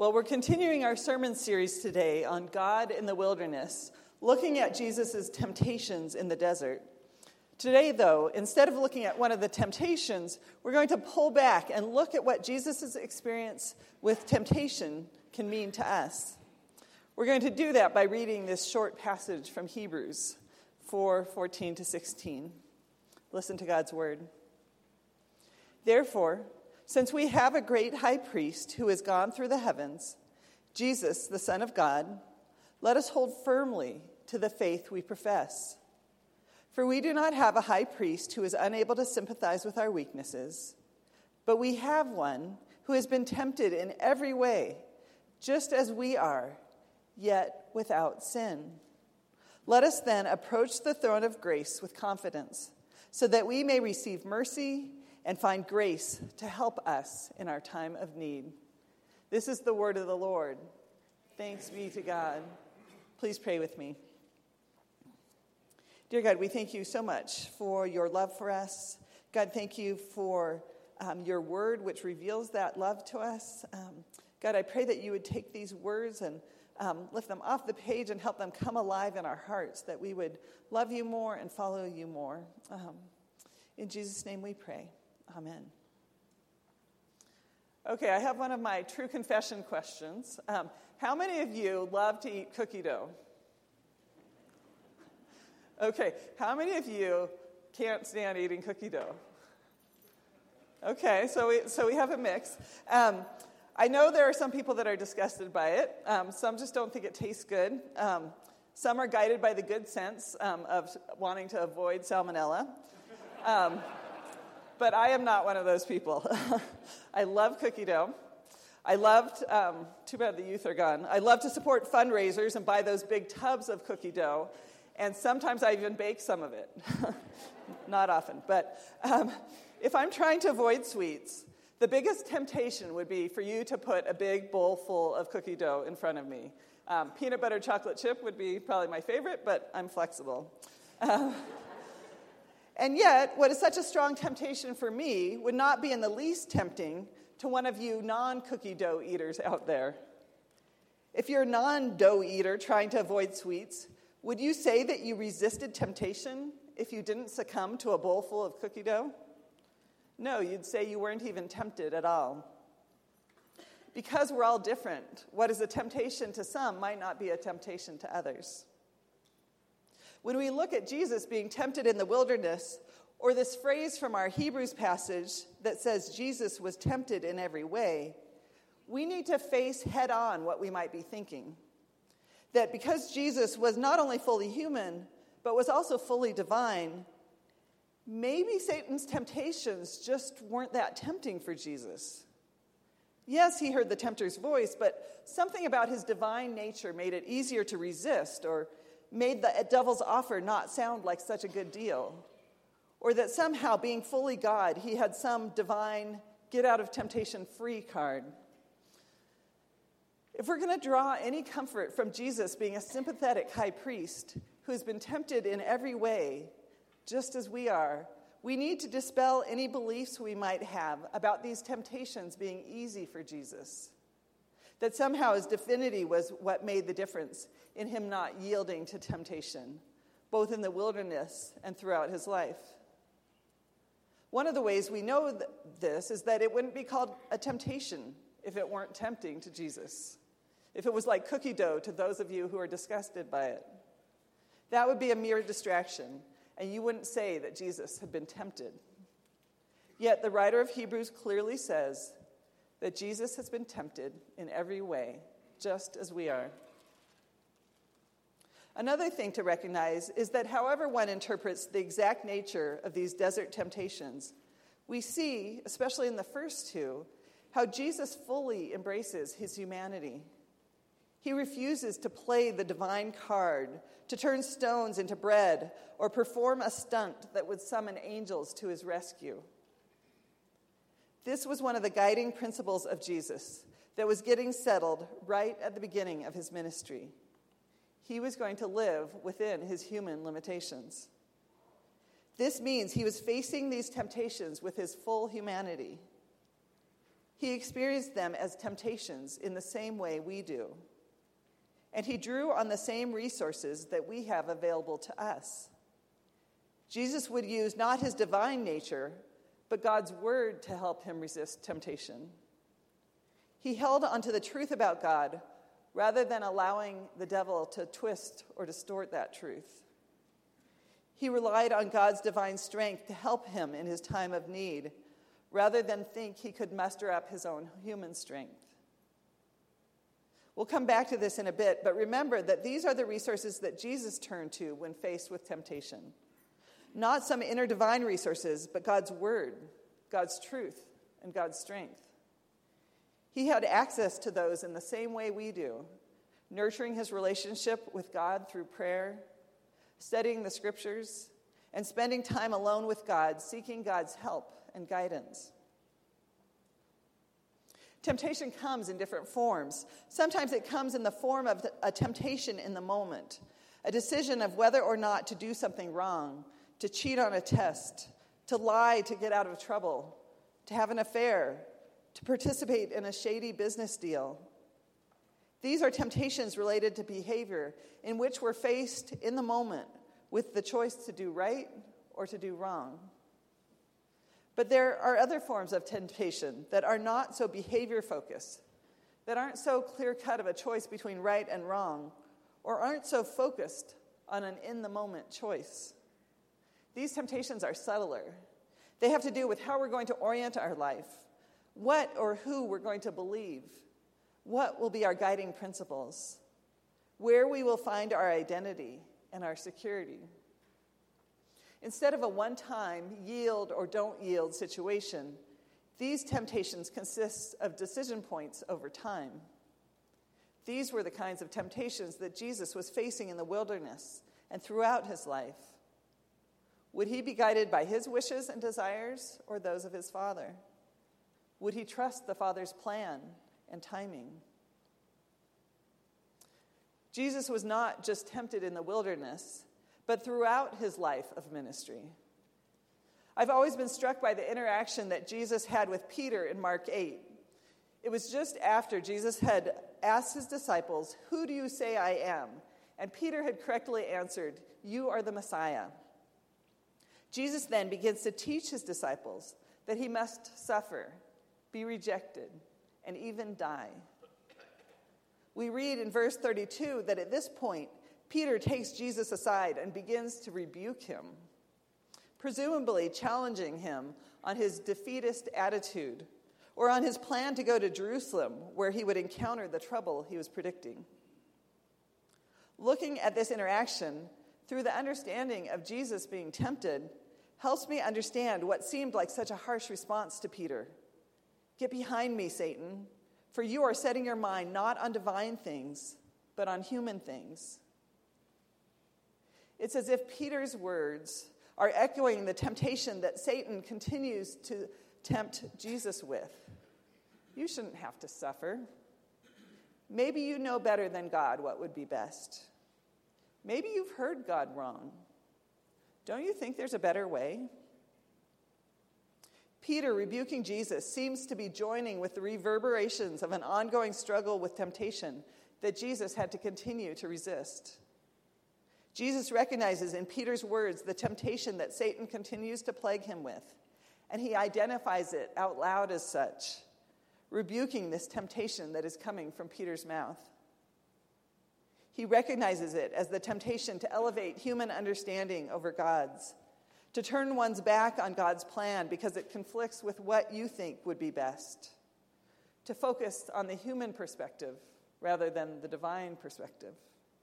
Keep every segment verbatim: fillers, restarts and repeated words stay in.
Well, we're continuing our sermon series today on God in the wilderness, looking at Jesus' temptations in the desert. Today, though, instead of looking at one of the temptations, we're going to pull back and look at what Jesus' experience with temptation can mean to us. We're going to do that by reading this short passage from Hebrews four, fourteen to sixteen. Listen to God's word. Therefore, since we have a great high priest who has gone through the heavens, Jesus, the Son of God, let us hold firmly to the faith we profess. For we do not have a high priest who is unable to sympathize with our weaknesses, but we have one who has been tempted in every way, just as we are, yet without sin. Let us then approach the throne of grace with confidence, so that we may receive mercy and find grace to help us in our time of need. This is the word of the Lord. Thanks be to God. Please pray with me. Dear God, we thank you so much for your love for us. God, thank you for um, your word, which reveals that love to us. Um, God, I pray that you would take these words and um, lift them off the page and help them come alive in our hearts, that we would love you more and follow you more. Um, in Jesus' name we pray. Amen. Okay, I have one of my true confession questions. Um, how many of you love to eat cookie dough? Okay, how many of you can't stand eating cookie dough? Okay, so we, so we have a mix. Um, I know there are some people that are disgusted by it. Um, some just don't think it tastes good. Um, some are guided by the good sense um, of wanting to avoid salmonella. Um, but I am not one of those people. I love cookie dough. I loved, um, too bad the youth are gone. I love to support fundraisers and buy those big tubs of cookie dough. And sometimes I even bake some of it. Not often. But um, if I'm trying to avoid sweets, the biggest temptation would be for you to put a big bowl full of cookie dough in front of me. Um, peanut butter chocolate chip would be probably my favorite, but I'm flexible. Uh, and yet, what is such a strong temptation for me would not be in the least tempting to one of you non-cookie dough eaters out there. If you're a non-dough eater trying to avoid sweets, would you say that you resisted temptation if you didn't succumb to a bowl full of cookie dough? No, you'd say you weren't even tempted at all. Because we're all different, what is a temptation to some might not be a temptation to others. When we look at Jesus being tempted in the wilderness, or this phrase from our Hebrews passage that says Jesus was tempted in every way, we need to face head on what we might be thinking. That because Jesus was not only fully human, but was also fully divine, maybe Satan's temptations just weren't that tempting for Jesus. Yes, he heard the tempter's voice, but something about his divine nature made it easier to resist, or made the devil's offer not sound like such a good deal. Or that somehow, being fully God, he had some divine get-out-of-temptation-free card. If we're going to draw any comfort from Jesus being a sympathetic high priest who's been tempted in every way, just as we are, we need to dispel any beliefs we might have about these temptations being easy for Jesus. That somehow his divinity was what made the difference in him not yielding to temptation, both in the wilderness and throughout his life. One of the ways we know th- this is that it wouldn't be called a temptation if it weren't tempting to Jesus. If it was like cookie dough to those of you who are disgusted by it. That would be a mere distraction, and you wouldn't say that Jesus had been tempted. Yet the writer of Hebrews clearly says that Jesus has been tempted in every way, just as we are. Another thing to recognize is that however one interprets the exact nature of these desert temptations, we see, especially in the first two, how Jesus fully embraces his humanity. He refuses to play the divine card, to turn stones into bread, or perform a stunt that would summon angels to his rescue. This was one of the guiding principles of Jesus that was getting settled right at the beginning of his ministry. He was going to live within his human limitations. This means he was facing these temptations with his full humanity. He He experienced them as temptations in the same way we do. And he drew on the same resources that we have available to us. Jesus would use not his divine nature, but God's word to help him resist temptation. He held onto the truth about God rather than allowing the devil to twist or distort that truth. He relied on God's divine strength to help him in his time of need, rather than think he could muster up his own human strength. We'll come back to this in a bit, but remember that these are the resources that Jesus turned to when faced with temptation. Not some inner divine resources, but God's word, God's truth, and God's strength. He had access to those in the same way we do, nurturing his relationship with God through prayer, studying the scriptures, and spending time alone with God, seeking God's help and guidance. Temptation comes in different forms. Sometimes it comes in the form of a temptation in the moment, a decision of whether or not to do something wrong, to cheat on a test, to lie to get out of trouble, to have an affair, to participate in a shady business deal. These are temptations related to behavior in which we're faced in the moment with the choice to do right or to do wrong. But there are other forms of temptation that are not so behavior-focused, that aren't so clear-cut of a choice between right and wrong, or aren't so focused on an in-the-moment choice. These temptations are subtler. They have to do with how we're going to orient our life, what or who we're going to believe, what will be our guiding principles, where we will find our identity and our security. Instead of a one-time yield or don't yield situation, these temptations consist of decision points over time. These were the kinds of temptations that Jesus was facing in the wilderness and throughout his life. Would he be guided by his wishes and desires or those of his Father? Would he trust the Father's plan and timing? Jesus was not just tempted in the wilderness, but throughout his life of ministry. I've always been struck by the interaction that Jesus had with Peter in Mark eight. It was just after Jesus had asked his disciples, "Who do you say I am?" And Peter had correctly answered, "You are the Messiah." Jesus then begins to teach his disciples that he must suffer, be rejected, and even die. We read in verse thirty-two that at this point, Peter takes Jesus aside and begins to rebuke him, presumably challenging him on his defeatist attitude or on his plan to go to Jerusalem, where he would encounter the trouble he was predicting. Looking at this interaction through the understanding of Jesus being tempted helps me understand what seemed like such a harsh response to Peter. "Get behind me, Satan, for you are setting your mind not on divine things, but on human things." It's as if Peter's words are echoing the temptation that Satan continues to tempt Jesus with. You shouldn't have to suffer. Maybe you know better than God what would be best. Maybe you've heard God wrong. Don't you think there's a better way? Peter rebuking Jesus seems to be joining with the reverberations of an ongoing struggle with temptation that Jesus had to continue to resist. Jesus recognizes in Peter's words the temptation that Satan continues to plague him with, and he identifies it out loud as such, rebuking this temptation that is coming from Peter's mouth. He recognizes it as the temptation to elevate human understanding over God's, to turn one's back on God's plan because it conflicts with what you think would be best, to focus on the human perspective rather than the divine perspective.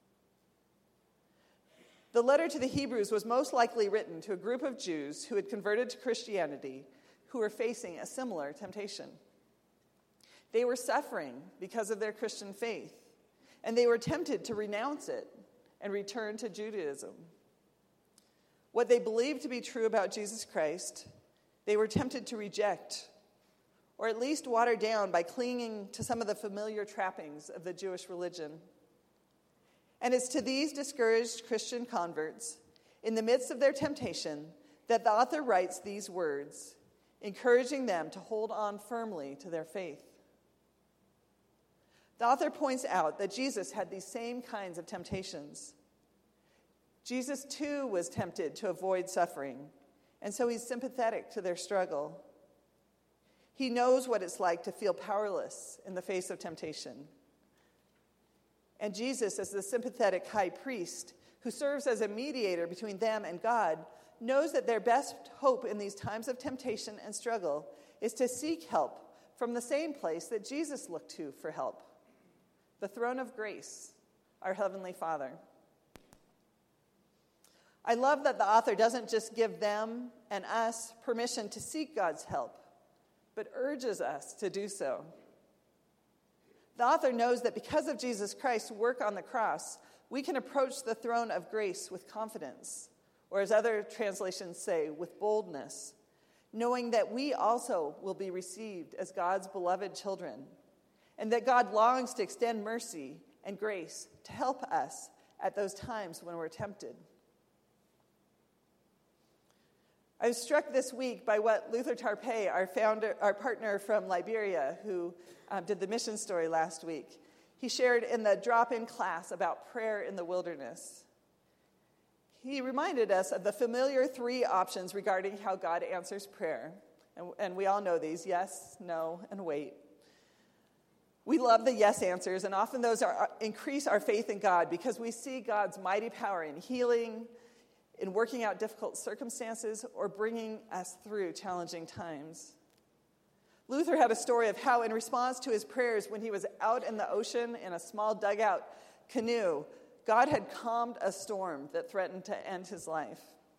The letter to the Hebrews was most likely written to a group of Jews who had converted to Christianity who were facing a similar temptation. They were suffering because of their Christian faith, and they were tempted to renounce it and return to Judaism. What they believed to be true about Jesus Christ, they were tempted to reject, or at least water down by clinging to some of the familiar trappings of the Jewish religion. And it's to these discouraged Christian converts, in the midst of their temptation, that the author writes these words encouraging them to hold on firmly to their faith. The author points out that Jesus had these same kinds of temptations. Jesus, too, was tempted to avoid suffering, and so he's sympathetic to their struggle. He knows what it's like to feel powerless in the face of temptation. And Jesus, as the sympathetic high priest who serves as a mediator between them and God, knows that their best hope in these times of temptation and struggle is to seek help from the same place that Jesus looked to for help, the throne of grace, our Heavenly Father. I love that the author doesn't just give them and us permission to seek God's help, but urges us to do so. The author knows that because of Jesus Christ's work on the cross, we can approach the throne of grace with confidence, or as other translations say, with boldness, knowing that we also will be received as God's beloved children, and that God longs to extend mercy and grace to help us at those times when we're tempted. I was struck this week by what Luther Tarpe, our founder, our partner from Liberia, who um, did the mission story last week, he shared in the drop-in class about prayer in the wilderness. He reminded us of the familiar three options regarding how God answers prayer. And, and we all know these: yes, no, and wait. We love the yes answers, and often those are, increase our faith in God because we see God's mighty power in healing, in working out difficult circumstances, or bringing us through challenging times. Luther had a story of how, in response to his prayers when he was out in the ocean in a small dugout canoe, God had calmed a storm that threatened to end his life.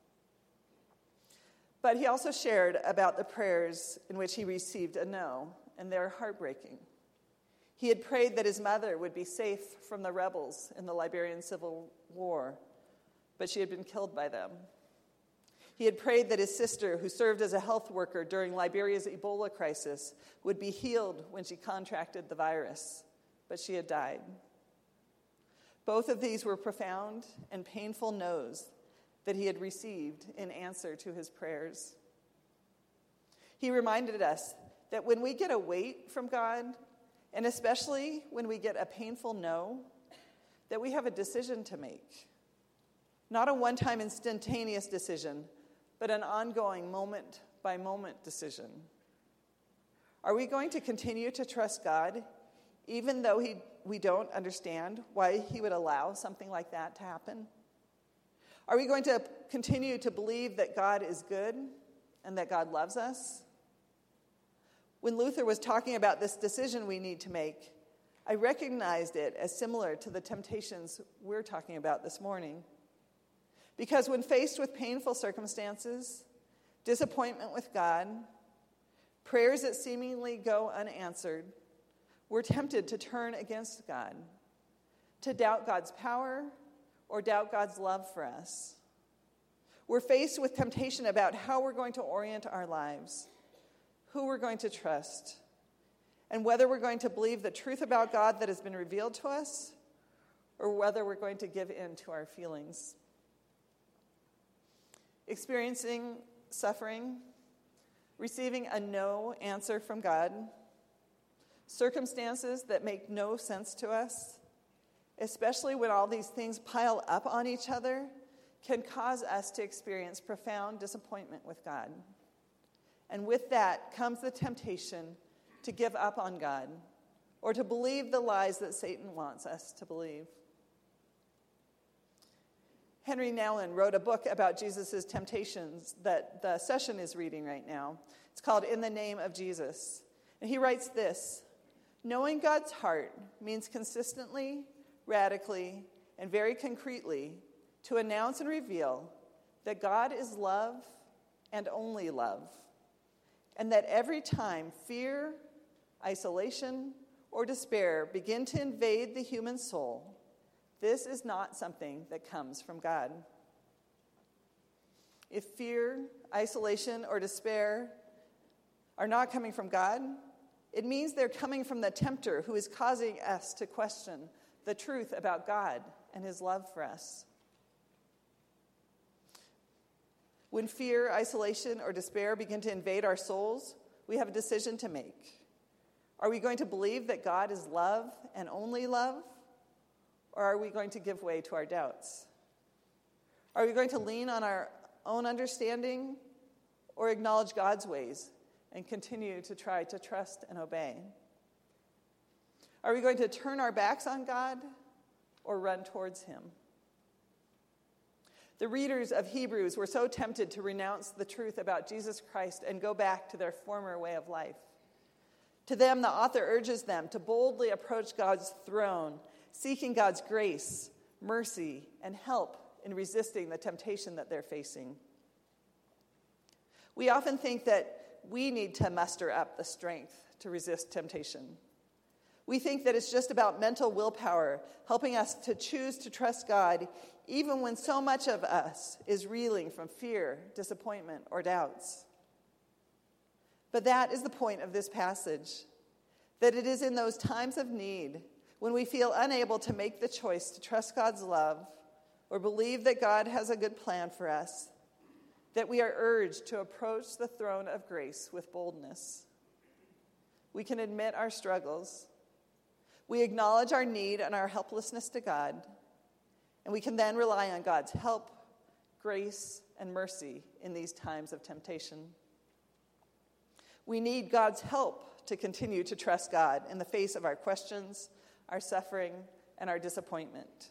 But he also shared about the prayers in which he received a no, and they're heartbreaking. He had prayed that his mother would be safe from the rebels in the Liberian Civil War, but she had been killed by them. He had prayed that his sister, who served as a health worker during Liberia's Ebola crisis, would be healed when she contracted the virus, but she had died. Both of these were profound and painful no's that he had received in answer to his prayers. He reminded us that when we get a wait from God, and especially when we get a painful no, that we have a decision to make. Not a one-time instantaneous decision, but an ongoing moment-by-moment decision. Are we going to continue to trust God, even though he, we don't understand why he would allow something like that to happen? Are we going to continue to believe that God is good and that God loves us? When Luther was talking about this decision we need to make, I recognized it as similar to the temptations we're talking about this morning. Because when faced with painful circumstances, disappointment with God, prayers that seemingly go unanswered, we're tempted to turn against God, to doubt God's power or doubt God's love for us. We're faced with temptation about how we're going to orient our lives, who we're going to trust, and whether we're going to believe the truth about God that has been revealed to us, or whether we're going to give in to our feelings. Experiencing suffering, receiving a no answer from God, circumstances that make no sense to us, especially when all these things pile up on each other, can cause us to experience profound disappointment with God. And with that comes the temptation to give up on God or to believe the lies that Satan wants us to believe. Henry Nouwen wrote a book about Jesus' temptations that the session is reading right now. It's called In the Name of Jesus. And he writes this: knowing God's heart means consistently, radically, and very concretely to announce and reveal that God is love and only love, and that every time fear, isolation, or despair begin to invade the human soul, this is not something that comes from God. If fear, isolation, or despair are not coming from God, it means they're coming from the tempter who is causing us to question the truth about God and his love for us. When fear, isolation, or despair begin to invade our souls, we have a decision to make. Are we going to believe that God is love and only love? Or are we going to give way to our doubts? Are we going to lean on our own understanding or acknowledge God's ways and continue to try to trust and obey? Are we going to turn our backs on God or run towards him? The readers of Hebrews were so tempted to renounce the truth about Jesus Christ and go back to their former way of life. To them, the author urges them to boldly approach God's throne, seeking God's grace, mercy, and help in resisting the temptation that they're facing. We often think that we need to muster up the strength to resist temptation. We think that it's just about mental willpower, helping us to choose to trust God, even when so much of us is reeling from fear, disappointment, or doubts. But that is the point of this passage, that it is in those times of need, when we feel unable to make the choice to trust God's love or believe that God has a good plan for us, that we are urged to approach the throne of grace with boldness. We can admit our struggles. We acknowledge our need and our helplessness to God, and we can then rely on God's help, grace, and mercy in these times of temptation. We need God's help to continue to trust God in the face of our questions, our suffering, and our disappointment.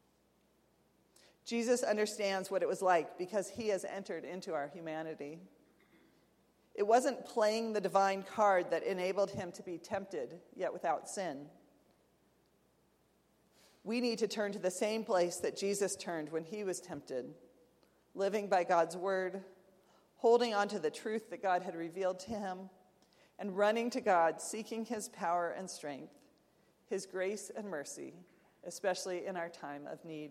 Jesus understands what it was like because he has entered into our humanity. It wasn't playing the divine card that enabled him to be tempted, yet without sin. We need to turn to the same place that Jesus turned when he was tempted, living by God's word, holding on to the truth that God had revealed to him, and running to God, seeking his power and strength, his grace and mercy, especially in our time of need.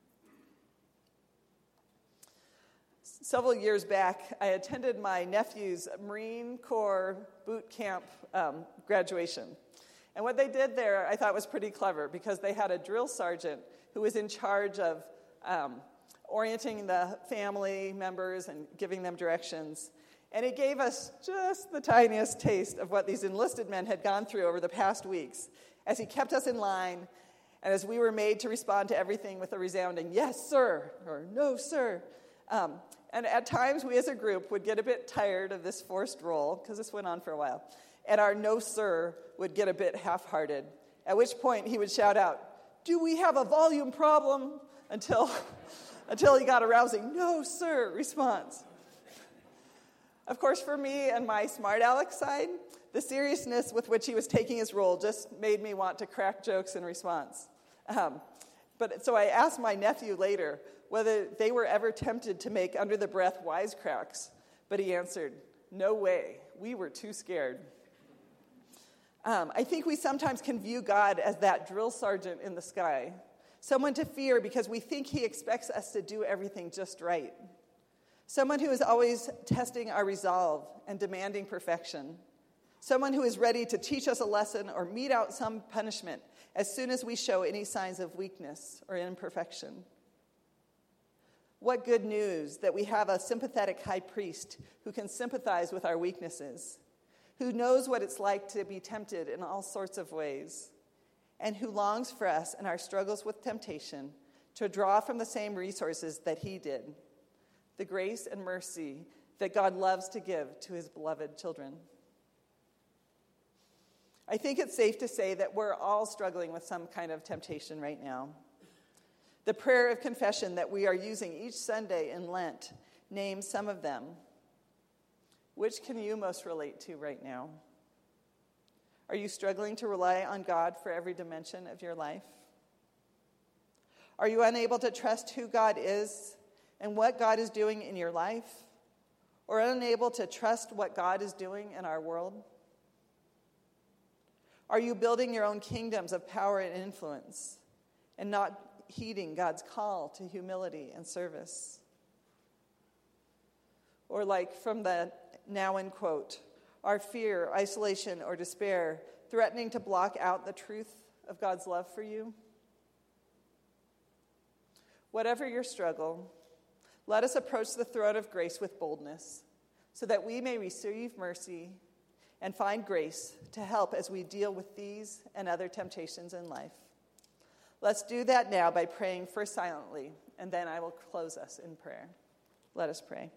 Several years back, I attended my nephew's Marine Corps boot camp um, graduation. And what they did there, I thought was pretty clever, because they had a drill sergeant who was in charge of um, orienting the family members and giving them directions. And it gave us just the tiniest taste of what these enlisted men had gone through over the past weeks, as he kept us in line, and as we were made to respond to everything with a resounding, "Yes, sir," or "No, sir." Um, and at times, we as a group would get a bit tired of this forced role, because this went on for a while, and our "No, sir" would get a bit half-hearted, at which point he would shout out, "Do we have a volume problem?" until, until he got a rousing "No, sir" response. Of course, for me and my smart aleck side, the seriousness with which he was taking his role just made me want to crack jokes in response. Um, but so I asked my nephew later whether they were ever tempted to make under-the-breath wisecracks, but he answered, "No way, we were too scared." Um, I think we sometimes can view God as that drill sergeant in the sky, someone to fear because we think he expects us to do everything just right, someone who is always testing our resolve and demanding perfection, someone who is ready to teach us a lesson or mete out some punishment as soon as we show any signs of weakness or imperfection. What good news that we have a sympathetic high priest who can sympathize with our weaknesses, who knows what it's like to be tempted in all sorts of ways, and who longs for us in our struggles with temptation to draw from the same resources that he did, the grace and mercy that God loves to give to his beloved children. I think it's safe to say that we're all struggling with some kind of temptation right now. The prayer of confession that we are using each Sunday in Lent names some of them. Which can you most relate to right now? Are you struggling to rely on God for every dimension of your life? Are you unable to trust who God is and what God is doing in your life? Or unable to trust what God is doing in our world? Are you building your own kingdoms of power and influence and not heeding God's call to humility and service? Or like from the Nouwen quote, are fear, isolation, or despair threatening to block out the truth of God's love for you? Whatever your struggle, let us approach the throne of grace with boldness, so that we may receive mercy and find grace to help as we deal with these and other temptations in life. Let's do that now by praying first silently, and then I will close us in prayer. Let us pray.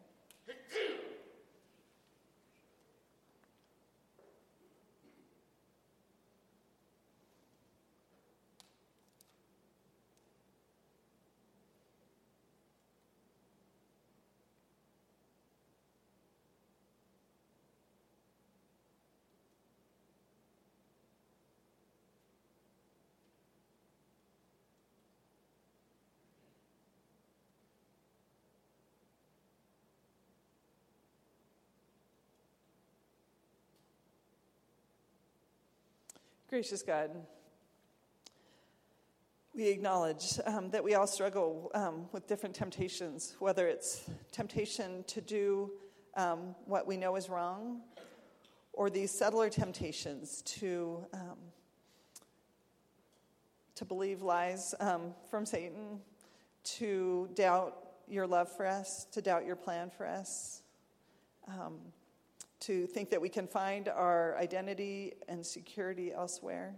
Gracious God, we acknowledge um, that we all struggle um, with different temptations, whether it's temptation to do um, what we know is wrong, or these subtler temptations to um, to believe lies um, from Satan, to doubt your love for us, to doubt your plan for us, um, to think that we can find our identity and security elsewhere.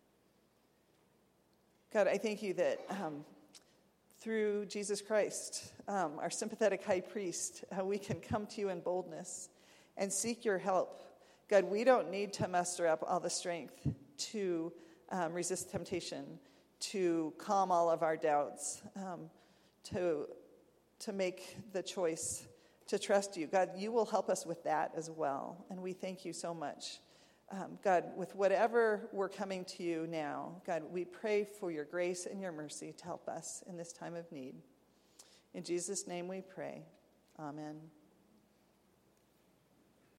God, I thank you that um, through Jesus Christ, um, our sympathetic high priest, how we can come to you in boldness and seek your help. God, we don't need to muster up all the strength to um, resist temptation, to calm all of our doubts, um, to, to make the choice to trust you. God, you will help us with that as well, and we thank you so much. Um, God, with whatever we're coming to you now, God, we pray for your grace and your mercy to help us in this time of need. In Jesus' name we pray. Amen.